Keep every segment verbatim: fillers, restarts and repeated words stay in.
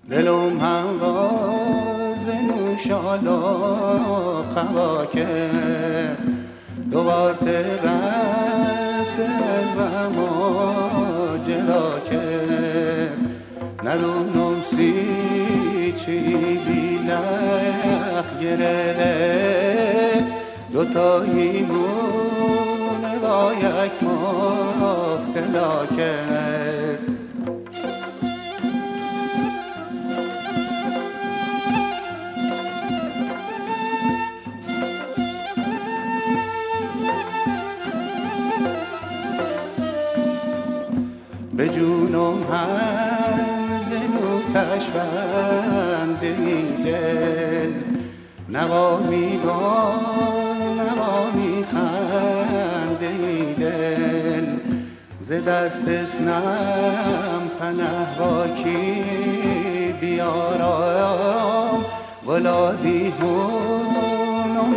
دلم هواز نوشالا قوا کرد دوبار ترس و ما جلا کرد ندونم سی چی بیلخ گره دوتایی مونه با یک مفتلا کرد به جونم هم زنوتش بنده دل نوا میگان نوا میخنده دل ز دست اسنم پنه با کی بیارم ولادی هونم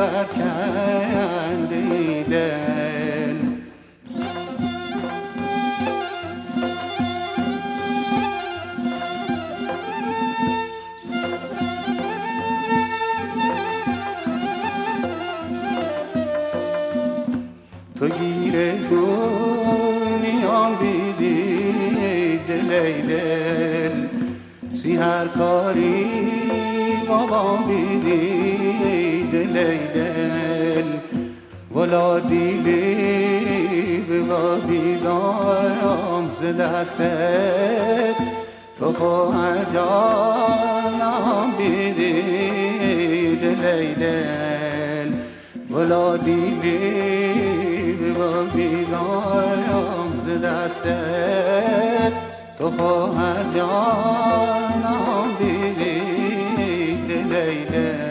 برکنده دل تو گیر زونیان بیدی دلی دل سی هر کاری بابام بیدی دلی دل ولادی بی و بیدام ز دستت تو خواهر جانم بیدی دلی دل ولادی بی و بیدایم ز دستت تو خواهر جانم دیدی دلی دل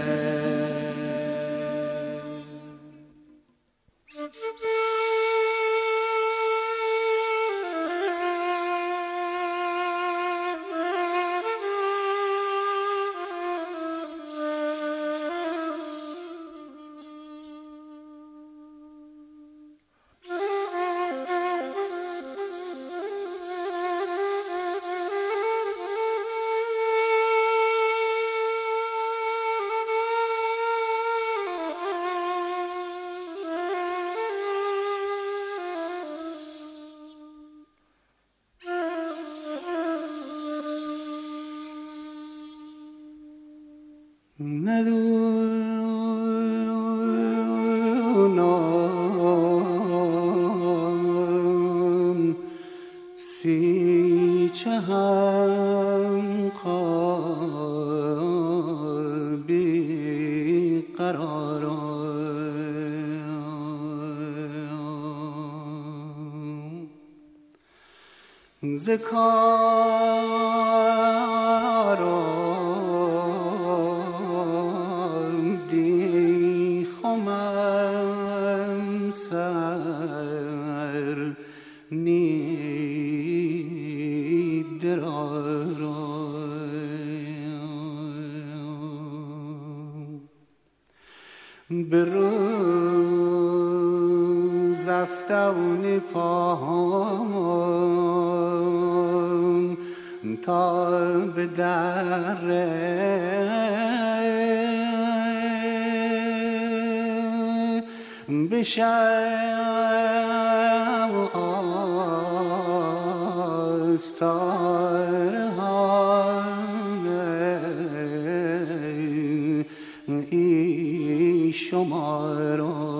ندونم سی چه هم بی قرارم ز کارم به روز افتون پاهم تا به دره بشم آستاره ای شما را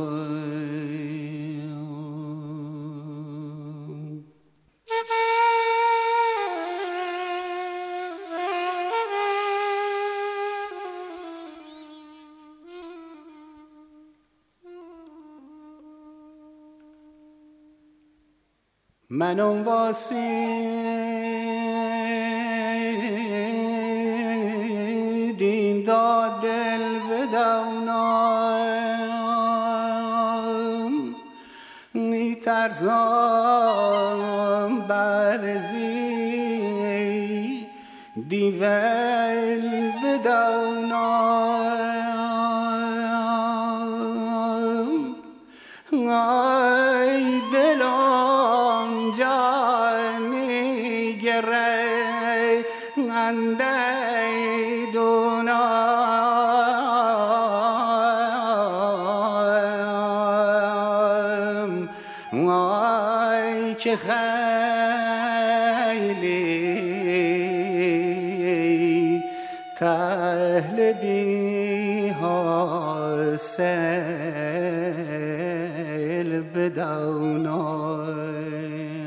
منم واسی دین داد دل بدونم میترزم بلزی دیول بدونم ای دلم جانی گره بنده دونم وای چه خیلی تهل بی حاصل بدونم